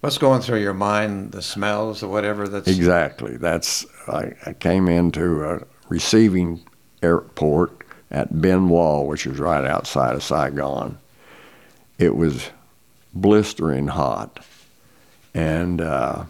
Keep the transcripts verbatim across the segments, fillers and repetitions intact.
What's going through your mind? The smells or whatever that's... Exactly. That's I, I came into a receiving airport at Ben Wall, which is right outside of Saigon. It was blistering hot, and uh,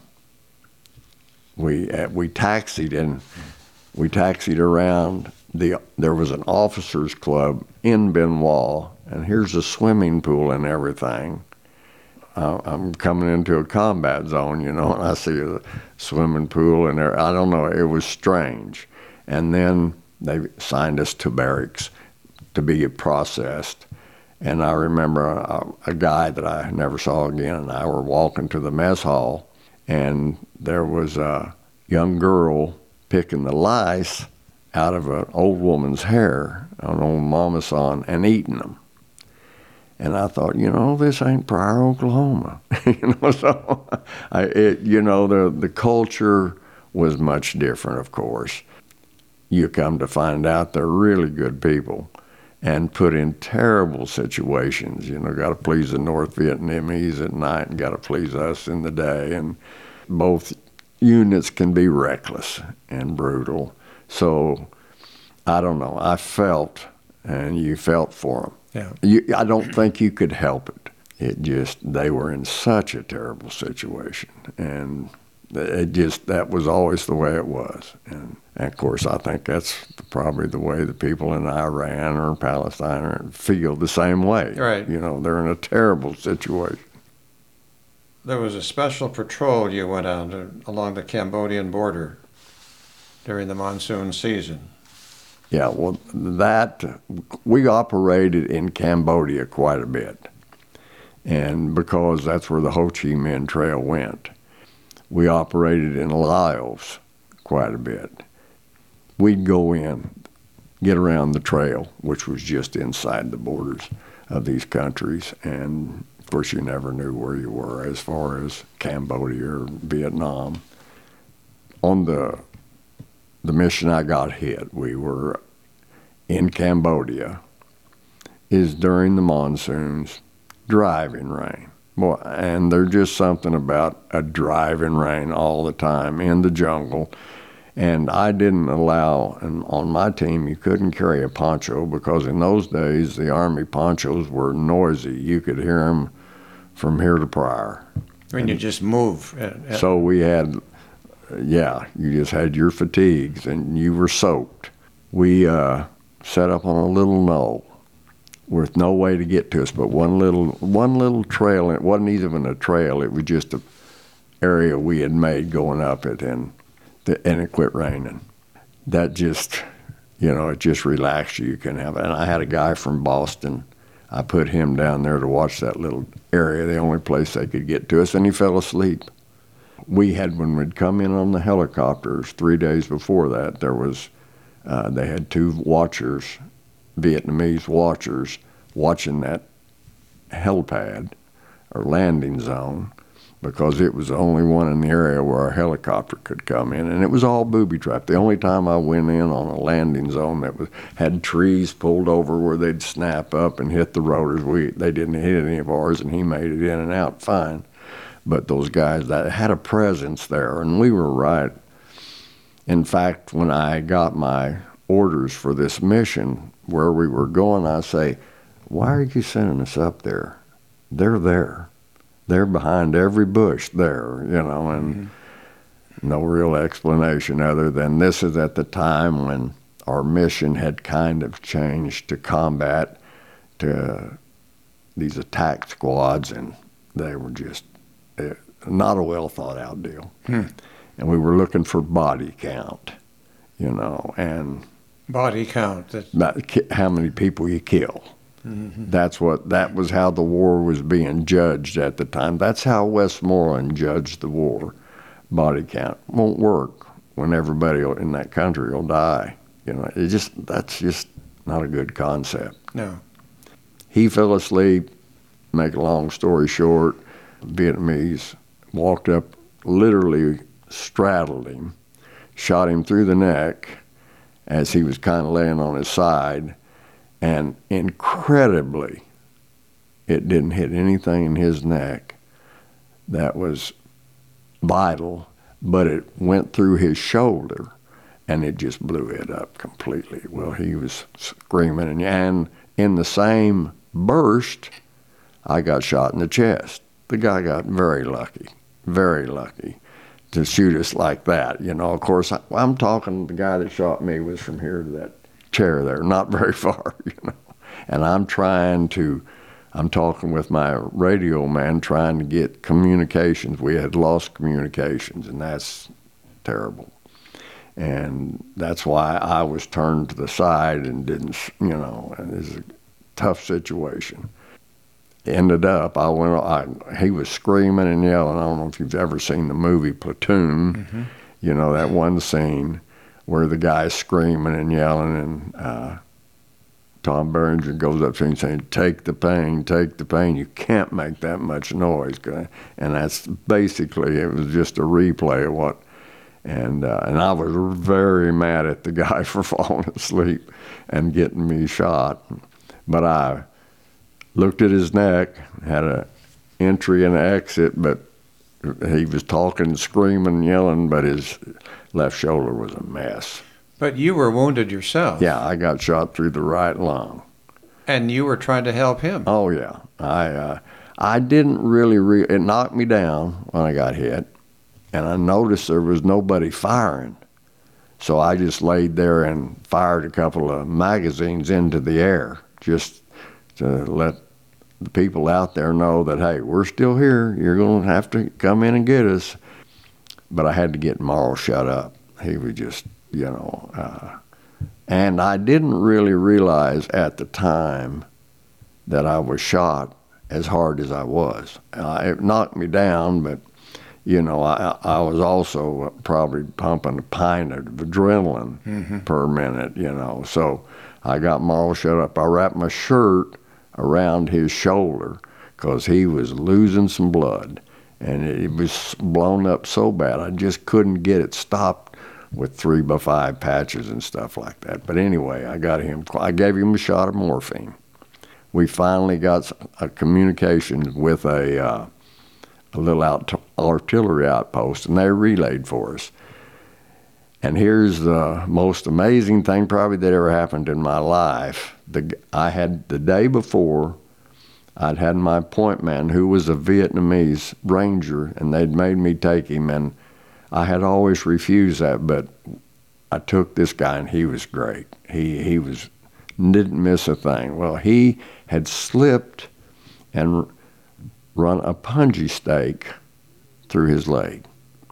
we uh, we taxied and we taxied around. The there was an officers' club in Ben Wall, and here's a swimming pool and everything. Uh, I'm coming into a combat zone, you know, and I see a swimming pool, and there, I don't know, it was strange. And then they signed us to barracks to be processed. And I remember a, a guy that I never saw again and I were walking to the mess hall, and there was a young girl picking the lice out of an old woman's hair, an old mama son, and eating them. And I thought, you know, this ain't Pryor, Oklahoma. you know, so I, it, you know, the the culture was much different, of course. You come to find out they're really good people and put in terrible situations. You know, got to please the North Vietnamese at night and got to please us in the day. And both units can be reckless and brutal. So I don't know. I felt, and you felt for them. Yeah. You, I don't think you could help it. It just, they were in such a terrible situation. And it just, that was always the way it was. And, and of course, I think that's probably the way the people in Iran or Palestine feel the same way. Right. You know, they're in a terrible situation. There was a special patrol you went on to, along the Cambodian border during the monsoon season. Yeah, well, that, we operated in Cambodia quite a bit. And because that's where the Ho Chi Minh Trail went, we operated in Laos quite a bit. We'd go in, get around the trail, which was just inside the borders of these countries. And, of course, you never knew where you were as far as Cambodia or Vietnam. On the the mission I got hit, we were in Cambodia, is during the monsoons, driving rain. Boy, and there's just something about a driving rain all the time in the jungle. And I didn't allow, and on my team, you couldn't carry a poncho because in those days, the Army ponchos were noisy. You could hear them from here to Pryor. When you just move. So we had, yeah, you just had your fatigues and you were soaked. We uh, set up on a little knoll with no way to get to us, but one little one little trail. It wasn't even a trail. It was just an area we had made going up it, and the, and it quit raining. That just, you know, it just relaxed you. You can have it. And I had a guy from Boston. I put him down there to watch that little area, the only place they could get to us, and he fell asleep. We had, when we'd come in on the helicopters three days before that, there was, uh, they had two watchers, Vietnamese watchers, watching that helipad or landing zone because it was the only one in the area where a helicopter could come in, and it was all booby-trapped. The only time I went in on a landing zone that was had trees pulled over where they'd snap up and hit the rotors. We they didn't hit any of ours, and he made it in and out fine. But those guys that had a presence there, and we were right. In fact, when I got my orders for this mission, where we were going, I say, why are you sending us up there? They're there. They're behind every bush there, you know, and mm-hmm. no real explanation other than this is at the time when our mission had kind of changed to combat to these attack squads, and they were just uh, not a well thought out deal. Hmm. And we were looking for body count, you know, and body count. That's... about how many people you kill. Mm-hmm. That's what, that was how the war was being judged at the time. That's how Westmoreland judged the war. Body count won't work when everybody in that country will die. You know, it just, that's just not a good concept. No. He fell asleep. Make a long story short, Vietnamese walked up, literally straddled him, shot him through the neck as he was kind of laying on his side. And incredibly, it didn't hit anything in his neck. that was vital, but it went through his shoulder, and it just blew it up completely. Well, he was screaming, and, and in the same burst, I got shot in the chest. The guy got very lucky, very lucky to shoot us like that. You know, of course, I, I'm talking, the guy that shot me was from here to that chair there, not very far, you know. And I'm trying to, I'm talking with my radio man, trying to get communications. We had lost communications, and that's terrible. And that's why I was turned to the side and didn't, you know, and it's a tough situation. Ended up, I went, I, he was screaming and yelling. I don't know if you've ever seen the movie Platoon, mm-hmm. you know, that one scene where the guy's screaming and yelling, and uh, Tom Berenger goes up to him saying, take the pain, take the pain. You can't make that much noise. And that's basically, it was just a replay of what, and, uh, and I was very mad at the guy for falling asleep and getting me shot. But I looked at his neck, had an entry and an exit, but he was talking, screaming, yelling, but his left shoulder was a mess. But you were wounded yourself. Yeah, I got shot through the right lung. And you were trying to help him. Oh, yeah. I uh, I didn't really, re- it knocked me down when I got hit, and I noticed there was nobody firing. So I just laid there and fired a couple of magazines into the air, just to let the people out there know that, hey, we're still here. You're going to have to come in and get us. But I had to get Morrow shut up. He was just, you know, uh, and I didn't really realize at the time that I was shot as hard as I was. Uh, it knocked me down, but, you know, I, I was also probably pumping a pint of adrenaline mm-hmm. per minute, you know. So I got Morrow shut up. I wrapped my shirt around his shoulder because he was losing some blood, and it, it was blown up so bad I just couldn't get it stopped with three by five patches and stuff like that. But anyway, I got him, I gave him a shot of morphine. We finally got a communication with a, uh, a little out, artillery outpost, and they relayed for us. And here's the most amazing thing probably that ever happened in my life. The, I had, the day before, I'd had my point man, who was a Vietnamese ranger, and they'd made me take him, and I had always refused that, but I took this guy, and he was great. He, he was, didn't miss a thing. Well, he had slipped and run a punji stake through his leg.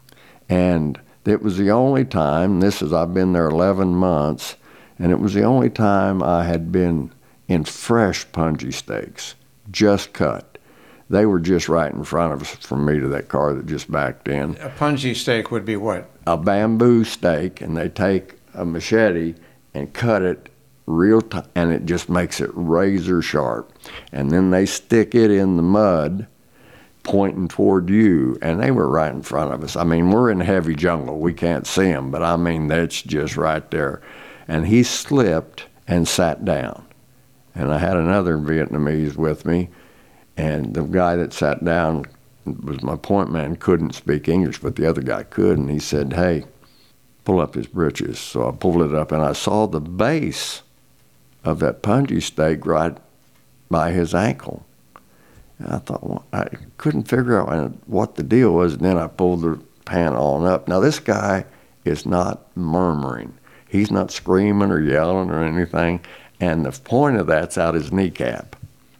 And it was the only time, this is, I've been there eleven months, and it was the only time I had been in fresh punji stakes, just cut. They were just right in front of us from me to that car that just backed in. A punji stake would be what? A bamboo stake, and they take a machete and cut it real tight, and it just makes it razor sharp. And then they stick it in the mud, pointing toward you, and they were right in front of us. I mean, we're in heavy jungle. We can't see them, but I mean, that's just right there. And he slipped and sat down. And I had another Vietnamese with me, and the guy that sat down was my point man, couldn't speak English, but the other guy could, and he said, hey, pull up his britches. So I pulled it up, and I saw the base of that punji stake right by his ankle. And I thought, well, I couldn't figure out what the deal was, and then I pulled the pan on up. Now, this guy is not murmuring. He's not screaming or yelling or anything, and the point of that's out his kneecap.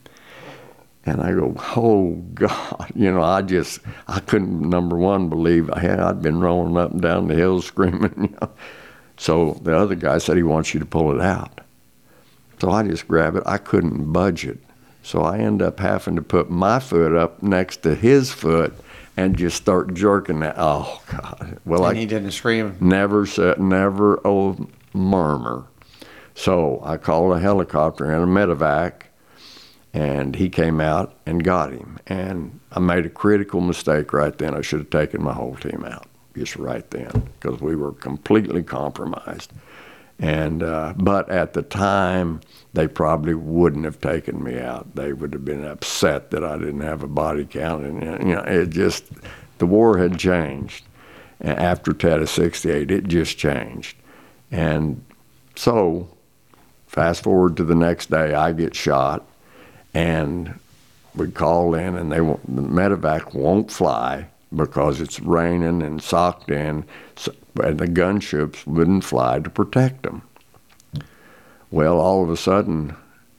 And I go, oh, God. You know, I just, I couldn't, number one, believe I had, I'd been rolling up and down the hills screaming. You know? So the other guy said he wants you to pull it out. So I just grabbed it. I couldn't budge it. So I end up having to put my foot up next to his foot and just start jerking that. Oh, God. Well, and I he didn't scream? Never said, never a murmur. So I called a helicopter and a medevac, and he came out and got him. And I made a critical mistake right then. I should have taken my whole team out just right then because we were completely compromised. And uh, but at the time, they probably wouldn't have taken me out. They would have been upset that I didn't have a body count, and you know, it just the war had changed. And after Tet of sixty-eight, it just changed. And so, fast forward to the next day, I get shot, and we call in, and they won't, the medevac won't fly because it's raining and socked in, so, and the gunships wouldn't fly to protect them. Well, all of a sudden,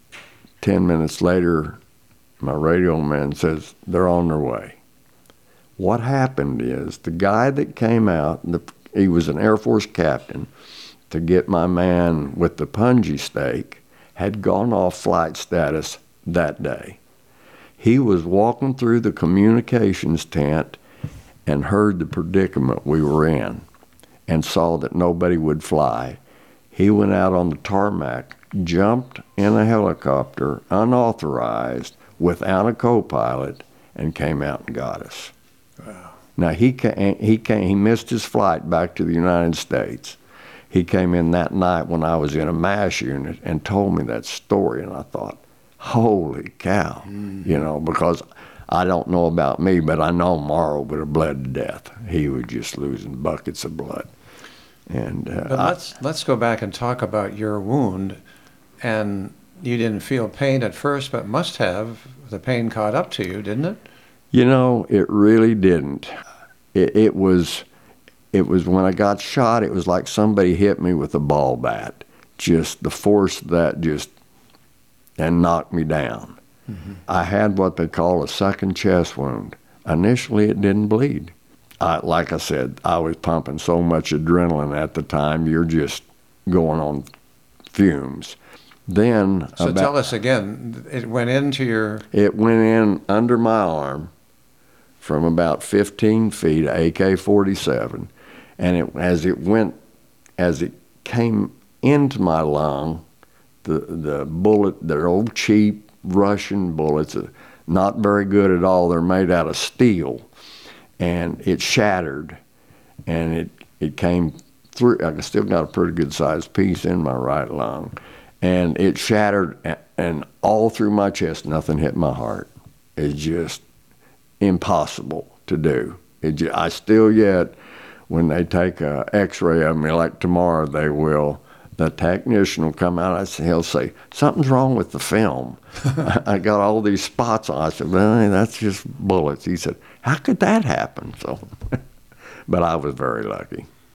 ten minutes later, my radio man says, they're on their way. What happened is the guy that came out, the, he was an Air Force captain, to get my man with the punji stake, had gone off flight status that day. He was walking through the communications tent and heard the predicament we were in and saw that nobody would fly. He went out on the tarmac, jumped in a helicopter, unauthorized, without a co-pilot, and came out and got us. Wow. Now, he came, he came, he missed his flight back to the United States. He came in that night when I was in a MASH unit and told me that story, and I thought, holy cow, mm. you know, because I don't know about me, but I know Morrow would have bled to death. He was just losing buckets of blood. And uh, but let's I, let's go back and talk about your wound. And you didn't feel pain at first, but must have. The pain caught up to you, didn't it? You know, it really didn't. It, it was, it was when I got shot. It was like somebody hit me with a ball bat. Just the force of that just and knocked me down. Mm-hmm. I had what they call a second chest wound. Initially, it didn't bleed. I, like I said, I was pumping so much adrenaline at the time. You're just going on fumes. Then, so about, tell us again, it went into your... It went in under my arm from about fifteen feet, A K forty-seven, and it, as it went, as it came into my lung, the the bullet, they're old cheap Russian bullets, uh, not very good at all. They're made out of steel, and it shattered, and it it came through. I still got a pretty good sized piece in my right lung. And it shattered, and all through my chest, nothing hit my heart. It's just impossible to do. It just, I still yet, when they take a x-ray of me, like tomorrow they will, the technician will come out, I say, he'll say, something's wrong with the film. I got all these spots on. I said, well, that's just bullets. He said, how could that happen? So, but I was very lucky.